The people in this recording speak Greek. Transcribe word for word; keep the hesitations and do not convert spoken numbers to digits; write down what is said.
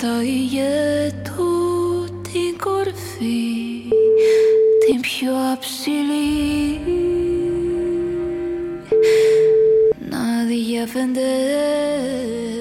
το ηγέτου την κορφή, την πιο αψηλή, να διέφενται